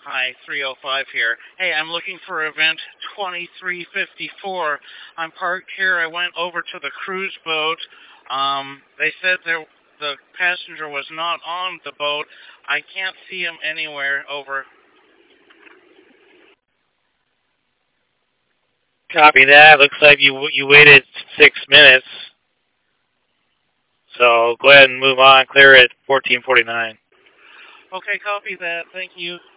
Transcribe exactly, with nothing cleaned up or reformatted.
Hi, three oh five here. Hey, I'm looking for event twenty-three fifty-four. I'm parked here. I went over to the cruise boat. Um, they said there the passenger was not on the boat. I can't see him anywhere. Over. Copy that. Looks like you you waited six minutes. So go ahead and move on. Clear at fourteen forty-nine. Okay, copy that. Thank you.